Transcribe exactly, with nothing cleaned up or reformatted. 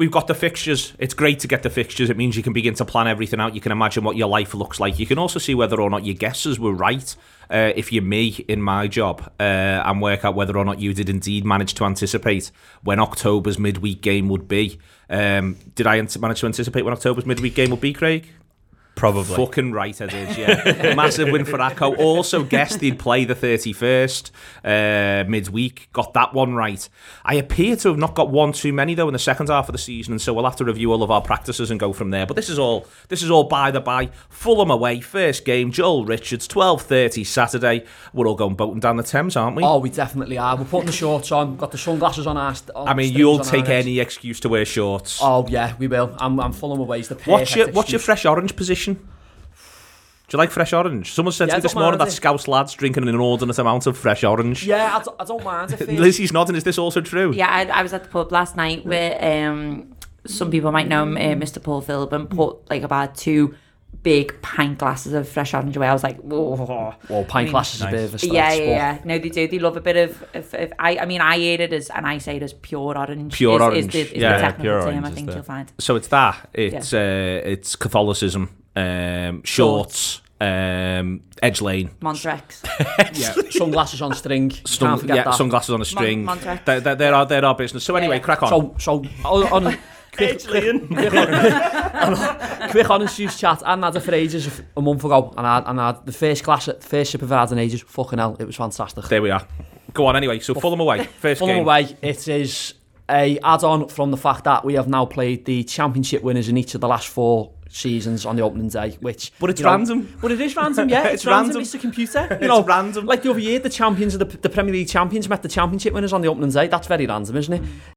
we've got the fixtures. It's great to get the fixtures. It means you can begin to plan everything out. You can imagine what your life looks like. You can also see whether or not your guesses were right. Uh, if you're me in my job, uh, and work out whether or not you did indeed manage to anticipate when October's midweek game would be. Um, did I manage to anticipate when October's midweek game would be, Craig? Probably. Fucking right I did, yeah. Massive win for Acco. Also guessed he'd play the thirty-first uh, midweek. Got that one right. I appear to have not got one too many, though, in the second half of the season, and so we'll have to review all of our practices and go from there. But this is all this is all by the by. Fulham away, first game, Joel Richards, twelve thirty Saturday. We're all going boating down the Thames, aren't we? Oh, we definitely are. We're putting the shorts on, got the sunglasses on our... On I mean, you'll take any excuse to wear shorts. Oh, yeah, we will. I'm, I'm Fulham away. It's the perfect What's your, excuse. what's your fresh orange position? Do you like fresh orange? Someone said Yeah, to I me this don't morning mind that it. Scouse lads drinking an inordinate amount of fresh orange. Yeah, I, d- I don't mind it. Lizzie's nodding. Is this also true? Yeah, I, I was at the pub last night with um, some people might know him, uh, Mister Paul Philbin, put like about two big pint glasses of fresh orange away. I was like, whoa. Well, pint glasses is a bit of a stretch. Yeah, yeah, yeah. No, they do. They love a bit of. of, of I, I mean, I ate it as, and I say it as pure orange. Pure is, orange. Is the, is Yeah, the technical pure term. orange I is think the- you'll find. So it's that. It's uh, it's Catholicism, um, shorts, um, Edge Lane, Montrex. Yeah, sunglasses on string. You Sun- can't forget yeah, that. sunglasses on a string. Mon- Montrex. They're, they're, they're, our, they're our business. So anyway, Yeah. crack on. So, so on, on quick, quick, quick, on, quick honest juice chat. I hadn't had it for ages, a month ago, and I, and I had the first class, first sip of hard in ages. Fucking hell, it was fantastic. There we are. Go on anyway. So Fulham away, first Fulham game. away, it is a add-on from the fact that we have now played the championship winners in each of the last four seasons on the opening day, which But it's you know, random. But it is random, yeah. It's it's, random. random. It's a computer. You It's know, random. Like the other year, the champions of the, the Premier League champions met the championship winners on the opening day. That's very random, isn't it?